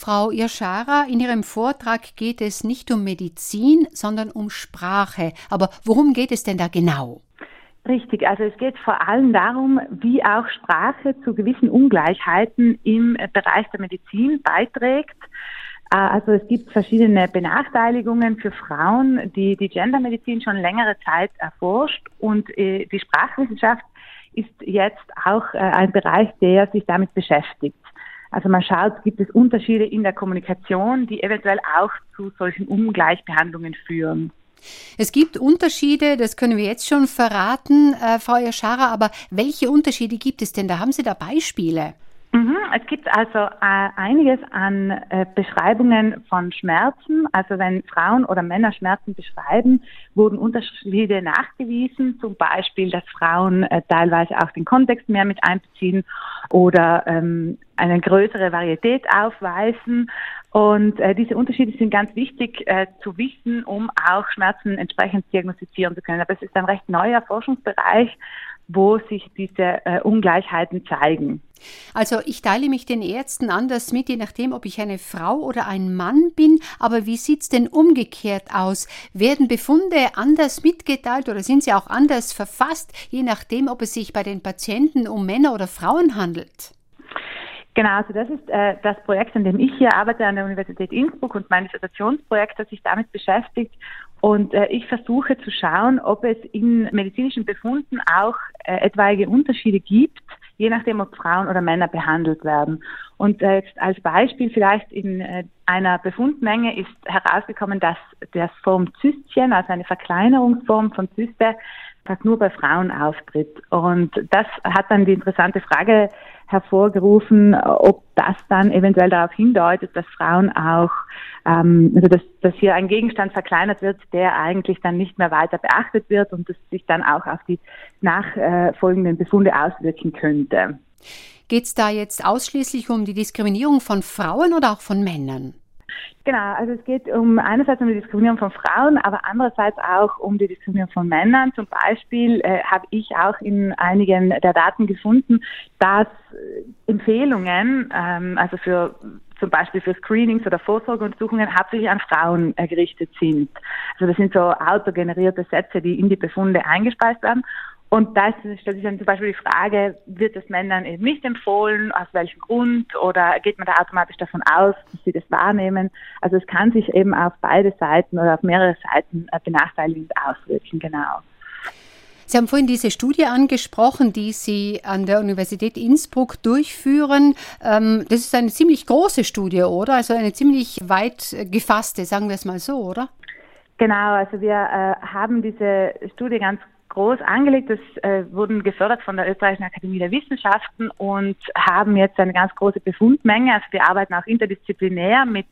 Frau Irschara, in Ihrem Vortrag geht es nicht um Medizin, sondern um Sprache. Aber worum geht es denn da genau? Richtig, also es geht vor allem darum, wie auch Sprache zu gewissen Ungleichheiten im Bereich der Medizin beiträgt. Also es gibt verschiedene Benachteiligungen für Frauen, die Gendermedizin schon längere Zeit erforscht, und die Sprachwissenschaft ist jetzt auch ein Bereich, der sich damit beschäftigt. Also man schaut, gibt es Unterschiede in der Kommunikation, die eventuell auch zu solchen Ungleichbehandlungen führen. Es gibt Unterschiede, das können wir jetzt schon verraten, Frau Irschara, aber welche Unterschiede gibt es denn? Da haben Sie da Beispiele? Es gibt also einiges an Beschreibungen von Schmerzen. Also wenn Frauen oder Männer Schmerzen beschreiben, wurden Unterschiede nachgewiesen. Zum Beispiel, dass Frauen teilweise auch den Kontext mehr mit einbeziehen oder eine größere Varietät aufweisen. Und diese Unterschiede sind ganz wichtig zu wissen, um auch Schmerzen entsprechend diagnostizieren zu können. Aber es ist ein recht neuer Forschungsbereich, wo sich diese Ungleichheiten zeigen. Also ich teile mich den Ärzten anders mit, je nachdem, ob ich eine Frau oder ein Mann bin. Aber wie sieht's denn umgekehrt aus? Werden Befunde anders mitgeteilt oder sind sie auch anders verfasst, je nachdem, ob es sich bei den Patienten um Männer oder Frauen handelt? Genau, also das ist das Projekt, an dem ich hier arbeite, an der Universität Innsbruck, und mein Dissertationsprojekt, das sich damit beschäftigt. Und ich versuche zu schauen, ob es in medizinischen Befunden auch etwaige Unterschiede gibt, je nachdem, ob Frauen oder Männer behandelt werden. Und jetzt als Beispiel vielleicht in einer Befundmenge ist herausgekommen, dass das Formzystchen, also eine Verkleinerungsform von Zyste, das nur bei Frauen auftritt. Und das hat dann die interessante Frage hervorgerufen, ob das dann eventuell darauf hindeutet, dass Frauen auch, also dass hier ein Gegenstand verkleinert wird, der eigentlich dann nicht mehr weiter beachtet wird und das sich dann auch auf die nachfolgenden Befunde auswirken könnte. Geht es da jetzt ausschließlich um die Diskriminierung von Frauen oder auch von Männern? Genau, also es geht einerseits um die Diskriminierung von Frauen, aber andererseits auch um die Diskriminierung von Männern. Zum Beispiel habe ich auch in einigen der Daten gefunden, dass Empfehlungen, also zum Beispiel für Screenings oder Vorsorgeuntersuchungen, hauptsächlich an Frauen gerichtet sind. Also das sind so autogenerierte Sätze, die in die Befunde eingespeist werden. Und da stellt sich dann zum Beispiel die Frage, wird es Männern eben nicht empfohlen, aus welchem Grund, oder geht man da automatisch davon aus, dass sie das wahrnehmen? Also es kann sich eben auf beide Seiten oder auf mehrere Seiten benachteiligend auswirken, genau. Sie haben vorhin diese Studie angesprochen, die Sie an der Universität Innsbruck durchführen. Das ist eine ziemlich große Studie, oder? Also eine ziemlich weit gefasste, sagen wir es mal so, oder? Genau, also wir haben diese Studie ganz groß angelegt. Das wurden gefördert von der Österreichischen Akademie der Wissenschaften und haben jetzt eine ganz große Befundmenge. Also wir arbeiten auch interdisziplinär mit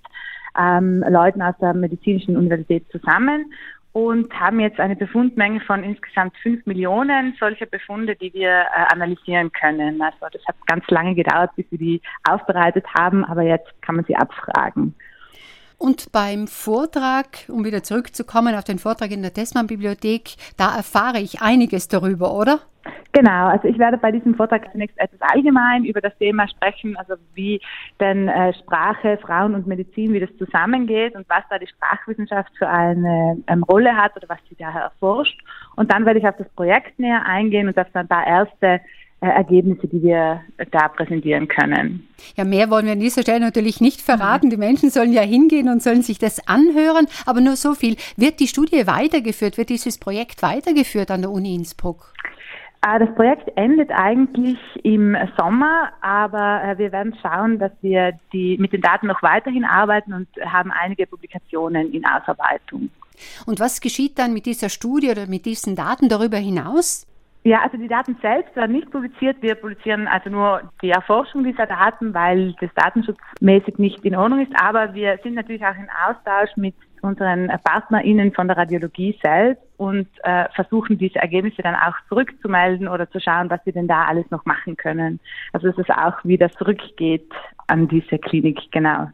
Leuten aus der medizinischen Universität zusammen und haben jetzt eine Befundmenge von insgesamt 5 Millionen solcher Befunde, die wir analysieren können. Also das hat ganz lange gedauert, bis wir die aufbereitet haben, aber jetzt kann man sie abfragen. Und beim Vortrag, um wieder zurückzukommen auf den Vortrag in der Tessmann-Bibliothek, da erfahre ich einiges darüber, oder? Genau, also ich werde bei diesem Vortrag zunächst etwas allgemein über das Thema sprechen, also wie denn Sprache, Frauen und Medizin, wie das zusammengeht und was da die Sprachwissenschaft für eine Rolle hat oder was sie da erforscht. Und dann werde ich auf das Projekt näher eingehen und auf dann da erste Ergebnisse, die wir da präsentieren können. Ja, mehr wollen wir an dieser Stelle natürlich nicht verraten. Die Menschen sollen ja hingehen und sollen sich das anhören. Aber nur so viel. Wird die Studie weitergeführt? Wird dieses Projekt weitergeführt an der Uni Innsbruck? Das Projekt endet eigentlich im Sommer, aber wir werden schauen, dass wir mit den Daten noch weiterhin arbeiten und haben einige Publikationen in Ausarbeitung. Und was geschieht dann mit dieser Studie oder mit diesen Daten darüber hinaus? Ja, also die Daten selbst werden nicht publiziert. Wir publizieren also nur die Erforschung dieser Daten, weil das datenschutzmäßig nicht in Ordnung ist. Aber wir sind natürlich auch in Austausch mit unseren PartnerInnen von der Radiologie selbst und versuchen diese Ergebnisse dann auch zurückzumelden oder zu schauen, was wir denn da alles noch machen können. Also dass es auch wieder zurückgeht an diese Klinik, genau.